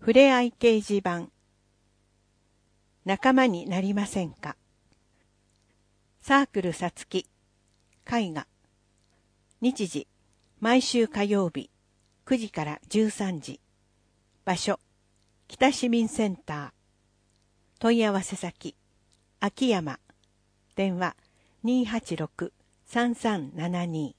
ふれあい掲示板。仲間になりませんか。サークルさつき。絵画。日時、毎週火曜日、9時から13時。場所、北市民センター。問い合わせ先、秋山。電話、286-3372。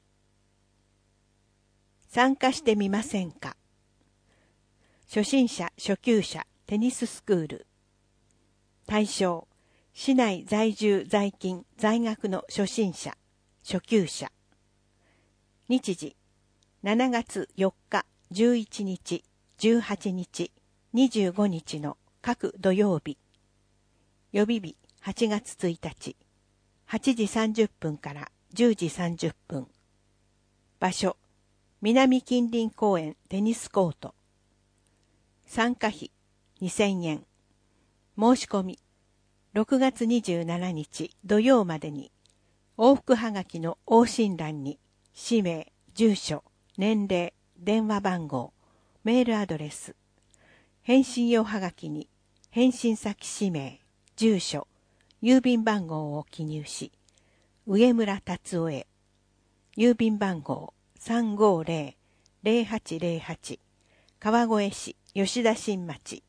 参加してみませんか。初心者・初級者テニススクール。対象、市内在住在勤在学の初心者・初級者。日時、7月4日、11日、18日、25日の各土曜日。予備日、8月1日、8時30分から10時30分。場所、南近隣公園テニスコート。参加費2000円。申し込み6月27日土曜までに往復はがきの往診欄に氏名、住所、年齢、電話番号、メールアドレス、返信用はがきに返信先氏名、住所、郵便番号を記入し、上村達夫へ、郵便番号350-0808、川越市吉田新町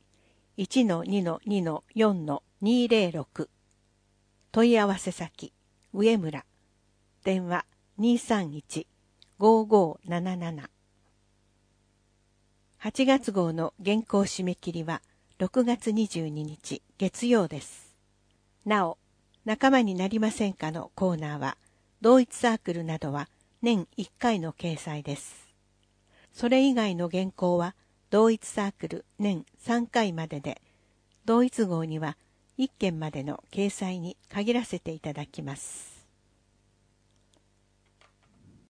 1-2-2-4-206。問い合わせ先、上村。電話231-5577。8月号の原稿締め切りは6月22日月曜です。なお、仲間になりませんかのコーナーは、同一サークルなどは年1回の掲載です。それ以外の原稿は、同一サークル年3回までで、同一号には1件までの掲載に限らせていただきます。